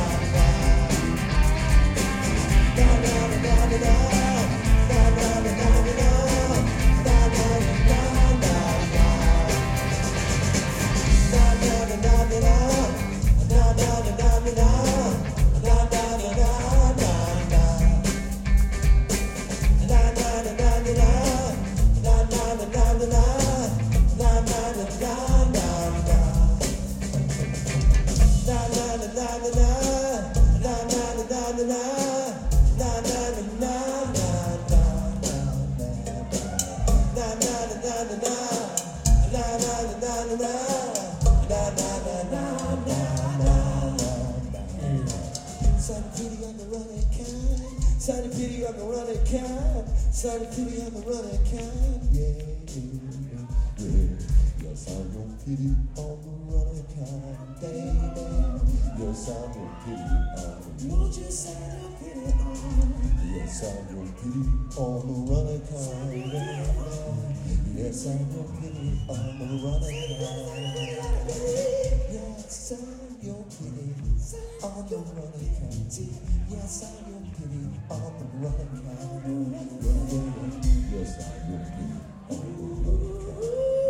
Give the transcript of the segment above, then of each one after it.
Sunny Pity on the running cat, Sunny Pity on the running cat, yeah, yeah. Yes, I'm your pity on the running cat, baby. Yes, I'm your pity on the. Won't you sign your pity on? Yes, I'm your pity on the running cat, baby. Yes, I'm your pity on the running cat. Yes, I'm your pity on the running cat. Yes, I'm your pity on the running cat. Yes, I'm your pity on the running cat.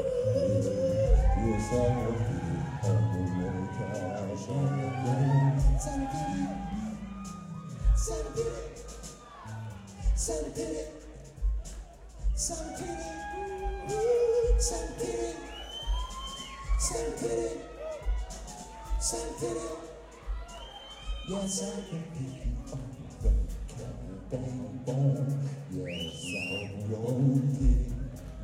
Yes, I'm your pity on the running cat. Sunny pity, sunny pity, sunny pity, sunny pity, sunny pity, sunny pity, sunny pity. Yes, I'm your pity on the running cat, baby. Yes, I'm your pity.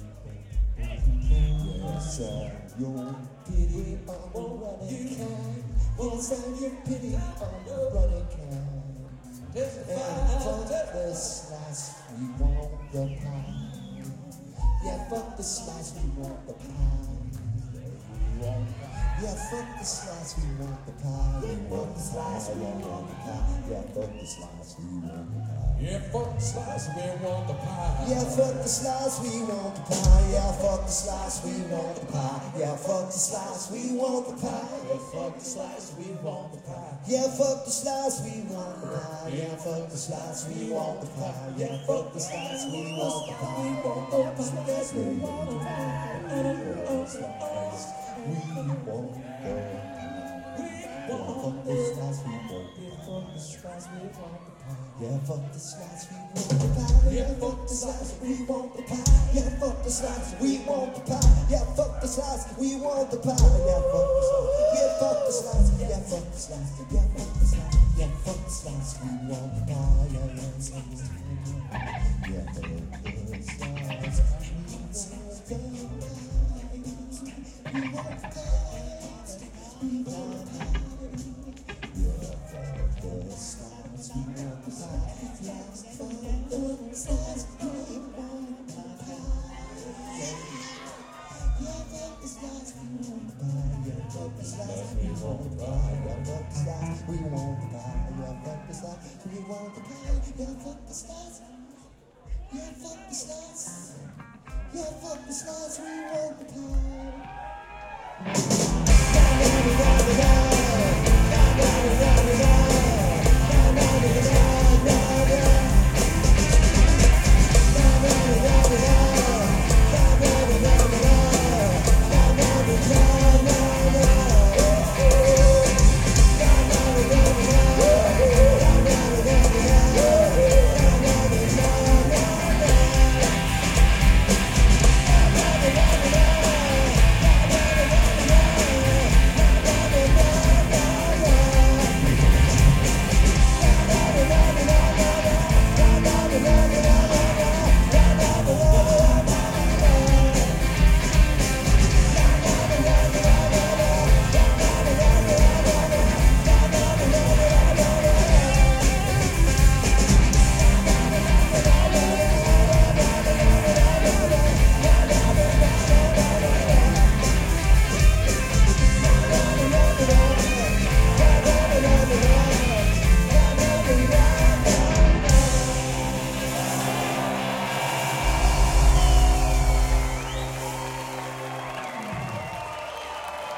Yes, I'm your pity on the running cat. Yes, I'm your pity on the running cat. And fuck the slice, we want the pie. Yeah, fuck the slice, we want the pie. Yeah, fuck the slice, we want the pie. We want the slice, Yeah, fuck the slice, we want the pie. Yeah, fuck the slice, we want the pie. Yeah, fuck the slice, we want the pie. Yeah, fuck the slice, we want the pie. Yeah, fuck the slice, we want the pie. Yeah, fuck the slice, we want the pie. Yeah, fuck the slice, we want the pie. Yeah, fuck the slice, we want the pie. Yeah, fuck the slice, we want the pie. We want the slice, we want the pie. We want the slice, we want the pie. Yeah, fuck the slice, we want the pie. Yeah, fuck the slice, we want the pie. Yeah, fuck the slice, we want the pie. Yeah, fuck the slice, we want the pie. Yeah, fuck the slice, we want the pie. Yeah, fuck the slice, yeah, fuck the slice, yeah, fuck the slice, yeah, fuck the slice, yeah, fuck the slice, we want the pie. Yeah, yeah, slice, yeah, fuck the slice, we want the pie. We want the pie. We want the pie.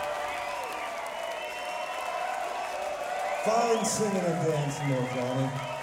Fine singing and dancing there, Johnny.